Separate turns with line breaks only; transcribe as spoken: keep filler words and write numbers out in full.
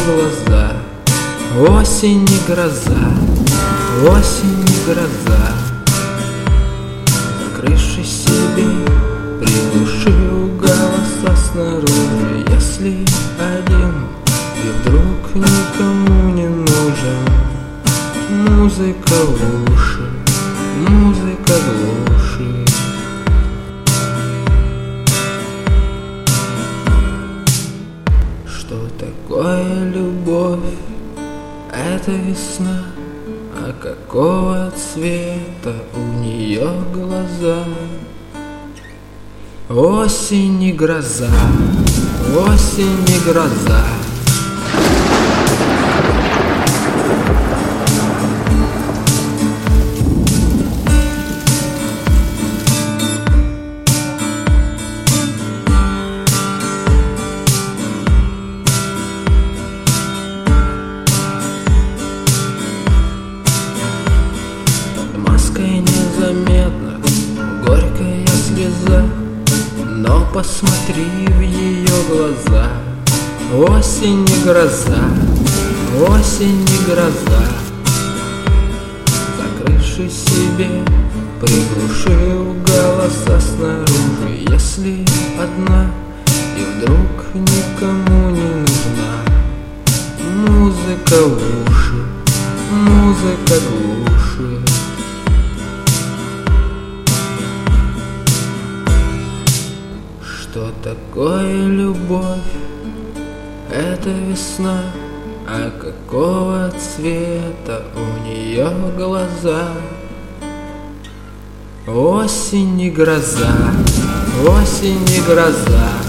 глаза. Осень не гроза, осень не гроза. На крыше себе приглушил голоса снаружи. Если один и вдруг никому не нужен, музыка в уши, музыка глушит. Что такое любовь? Это весна. А какого цвета у нее глаза? Осень не гроза, осень не гроза. Маской незаметно горькая слеза, но посмотри в ее глаза. Осень не гроза, осень не гроза. За крышей себе приглушил голоса снаружи. Если одна и вдруг никому не нужна, музыка в уши, музыка глушит. Что такое любовь? Это весна. А какого цвета у нее глаза? Осень не гроза, осень не гроза.